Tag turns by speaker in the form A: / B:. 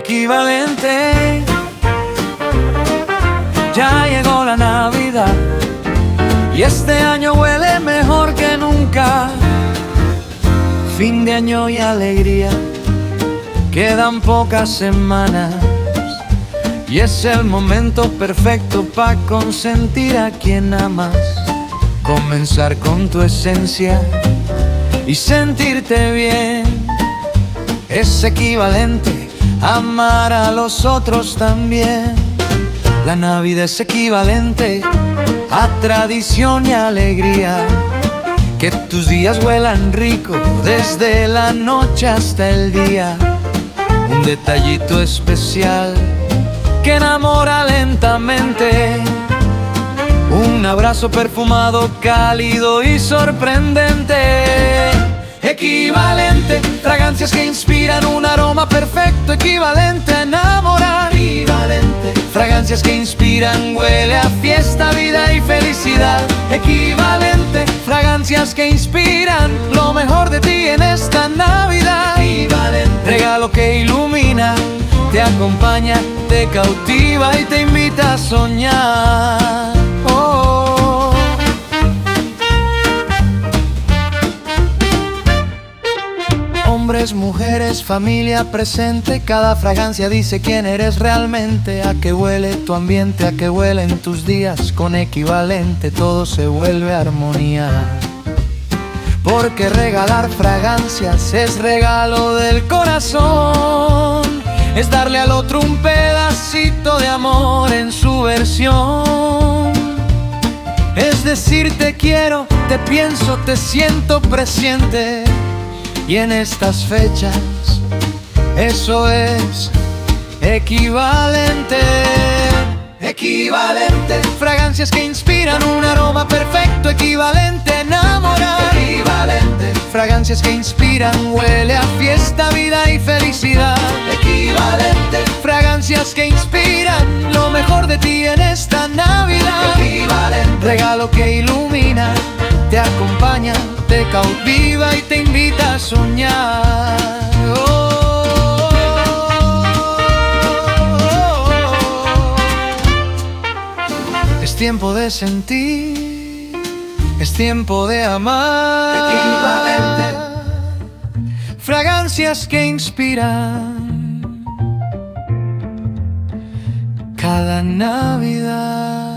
A: equivalente. Ya llegó la Navidad y este año huele mejor que nunca. Fin de año y alegría, quedan pocas semanas y es el momento perfecto para consentir a quien amas. Comenzar con tu esencia y sentirte bien es equivalente a amar a los otros también. La Navidad es equivalente a tradición y alegría. Que tus días huelan rico desde la noche hasta el día. Un detallito especial que enamora lentamente. Un abrazo perfumado, cálido y sorprendente. Equivalente, fragancias que inspiran un aroma perfecto. Equivalente a enamorar. Equivalente, fragancias que inspiran, huele a fiesta, vida y felicidad. Equivalente, fragancias que inspiran lo mejor de ti en esta Navidad. Equivalente, regalo que ilumina, te acompaña, te cautiva y te invita a soñar. Hombres, mujeres, familia presente, cada fragancia dice quién eres realmente. A qué huele tu ambiente, a qué huelen tus días. Con equivalente todo se vuelve armonía. Porque regalar fragancias es regalo del corazón. Es darle al otro un pedacito de amor en su versión. Es decir te quiero, te pienso, te siento presente. Y en estas fechas eso es equivalente. Equivalente, fragancias que inspiran un aroma perfecto. Equivalente, enamorar. Equivalente, fragancias que inspiran, huele a fiesta, vida y felicidad. Equivalente, fragancias que inspiran lo mejor de ti en esta Navidad. Equivalente, regalo que ilumina, te acompaña, te cautiva y te invita a soñar. Es tiempo de sentir, es tiempo de amar. Equivalente, fragancias que inspiran cada Navidad.